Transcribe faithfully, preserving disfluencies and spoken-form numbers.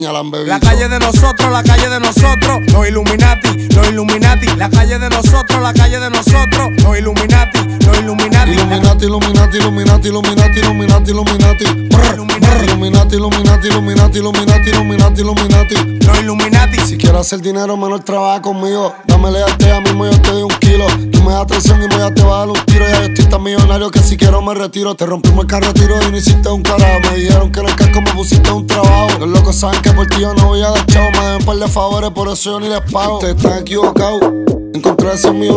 La calle de nosotros, la calle de nosotros, los Illuminati, los Illuminati. La calle de nosotros, la calle de nosotros, los Illuminati, los Illuminati. Illuminati, Illuminati, Illuminati, Illuminati, Illuminati, Illuminati. Illuminati, Illuminati, Illuminati, Illuminati, Illuminati, Illuminati. Los Illuminati. Si quieres hacer dinero, menor trabaja conmigo. Dame lealtad, ya mismo yo te doy un kilo. Tú me das traición y ya te voy a dar un tiro. Ya yo estoy tan millonario que si quiero me retiro. Te rompimos el carro tiro y no hiciste un carajo. Me dijeron que en el casco me pusiste un trabajo. Los locos saben que por ti yo no voy a dar chavo. Me deben un par de favores, por eso yo ni les pago. Ustedes están equivocados. Encontré ese mío.